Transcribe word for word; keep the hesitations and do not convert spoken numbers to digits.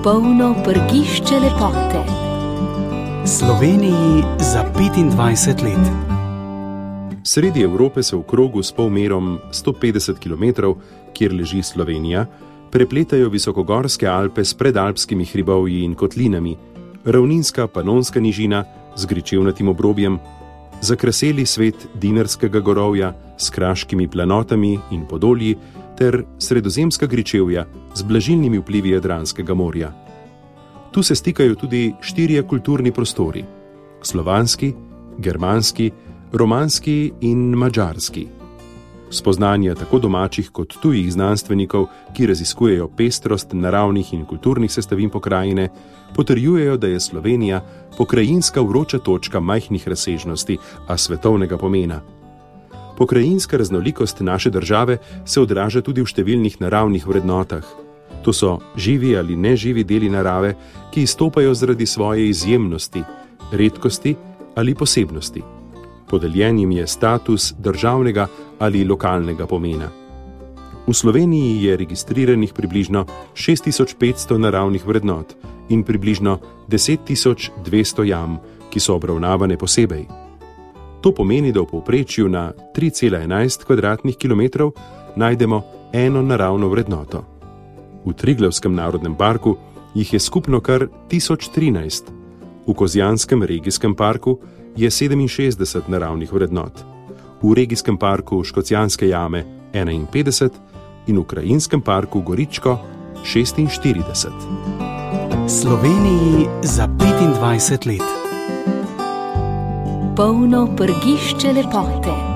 Polno prgišče lepote. Sloveniji za petindvajset let. Sredi Evrope se v krogu s polmerom sto petdeset kilometrov, kjer leži Slovenija, prepletajo visokogorske Alpe s predalpskimi hribovji in kotlinami, ravninska Panonska nižina z gričevnatim obrobjem, zakraseli svet Dinarskega gorovja s kraškimi planotami in podolji ter sredozemska gričevja z blažilnimi vplivi Jadranskega morja. Tu se stikajo tudi štirje kulturni prostori: slovanski, germanski, romanski in madžarski. Spoznanja tako domačih kot tujih znanstvenikov, ki raziskujejo pestrost naravnih in kulturnih sestavin pokrajine, potrjujejo, da je Slovenija pokrajinska vroča točka majhnih razsežnosti, a svetovnega pomena. Pokrajinska raznolikost naše države se odraža tudi v številnih naravnih vrednotah. To so živi ali neživi deli narave, ki izstopajo zaradi svoje izjemnosti, redkosti ali posebnosti. Podeljen jim je status državnega ali lokalnega pomena. V Sloveniji je registriranih približno šest tisoč petsto naravnih vrednot in približno deset tisoč dvesto jam, ki so obravnavane posebej. To pomeni, da v povprečju na tri cela enajst kvadratnih kilometrov najdemo eno naravno vrednoto. V Triglavskem narodnem parku jih je skupno kar tisoč trinajst, v Kozjanskem regijskem parku je sedeminšestdeset naravnih vrednot, v regijskem parku Škocjanske jame enainpetdeset in v krajinskem parku Goričko šestinštirideset. Sloveniji za petindvajset let. Polno prgišče lepote.